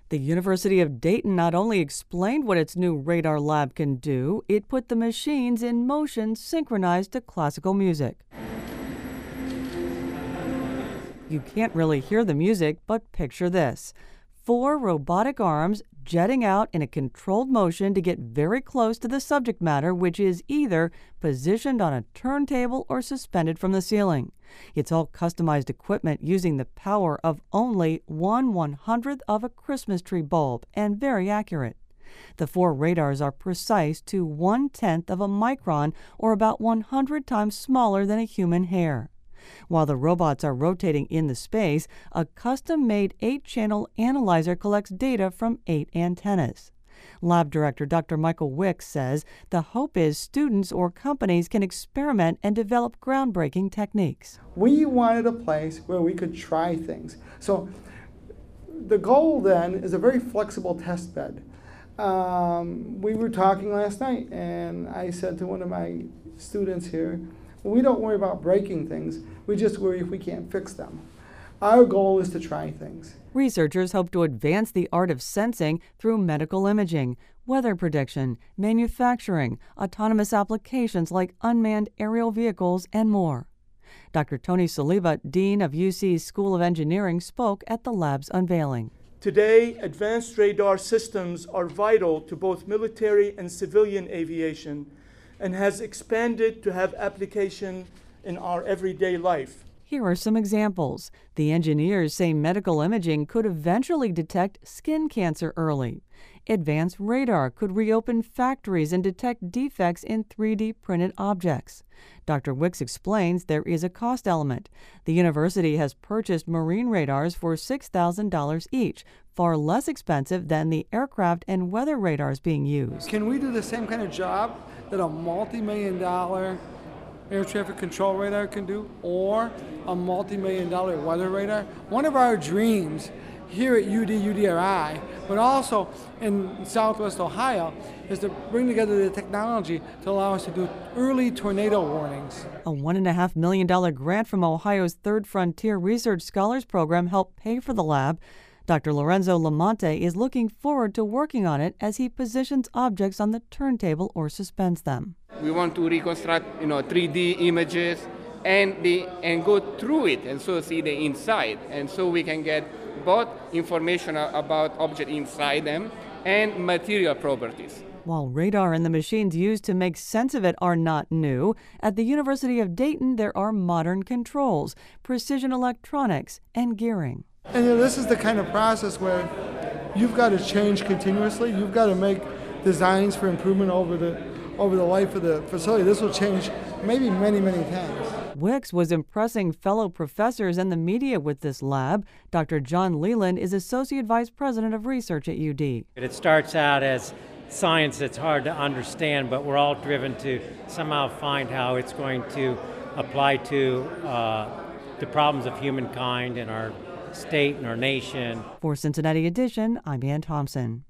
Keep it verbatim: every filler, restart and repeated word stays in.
The University of Dayton not only explained what its new radar lab can do, it put the machines in motion synchronized to classical music. You can't really hear the music, but picture this. Four robotic arms jetting out in a controlled motion to get very close to the subject matter, which is either positioned on a turntable or suspended from the ceiling. It's all customized equipment using the power of only one one-hundredth of a Christmas tree bulb, and very accurate. The four radars are precise to one-tenth of a micron, or about one hundred times smaller than a human hair. While the robots are rotating in the space, a custom-made eight-channel analyzer collects data from eight antennas. Lab director Doctor Michael Wicks says the hope is students or companies can experiment and develop groundbreaking techniques. We wanted a place where we could try things. So the goal then is a very flexible test bed. Um, we were talking last night, and I said to one of my students here, we don't worry about breaking things, we just worry if we can't fix them. Our goal is to try things. Researchers hope to advance the art of sensing through medical imaging, weather prediction, manufacturing, autonomous applications like unmanned aerial vehicles, and more. Doctor Tony Saliba, Dean of U C's School of Engineering, spoke at the lab's unveiling. Today, advanced radar systems are vital to both military and civilian aviation, and has expanded to have application in our everyday life. Here are some examples. The engineers say medical imaging could eventually detect skin cancer early. Advanced radar could reopen factories and detect defects in three D printed objects. Doctor Wicks explains there is a cost element. The university has purchased marine radars for six thousand dollars each, far less expensive than the aircraft and weather radars being used. Can we do the same kind of job that a multi-million dollar air traffic control radar can do, or a multi-million dollar weather radar? One of our dreams here at U D U D R I, but also in Southwest Ohio, is to bring together the technology to allow us to do early tornado warnings. A one point five million dollars grant from Ohio's Third Frontier Research Scholars Program helped pay for the lab. Doctor Lorenzo Lamonte is looking forward to working on it as he positions objects on the turntable or suspends them. We want to reconstruct, you know, three D images and the and go through it and so see the inside, and so we can get both information about object inside them and material properties. While radar and the machines used to make sense of it are not new, at the University of Dayton there are modern controls, precision electronics, and gearing. And you know, this is the kind of process where you've got to change continuously. You've got to make designs for improvement over the over the life of the facility. This will change maybe many, many times. Wicks was impressing fellow professors and the media with this lab. Doctor John Leland is Associate Vice President of Research at U D. It starts out as science that's hard to understand, but we're all driven to somehow find how it's going to apply to uh, the problems of humankind and our state and our nation. For Cincinnati Edition, I'm Ann Thompson.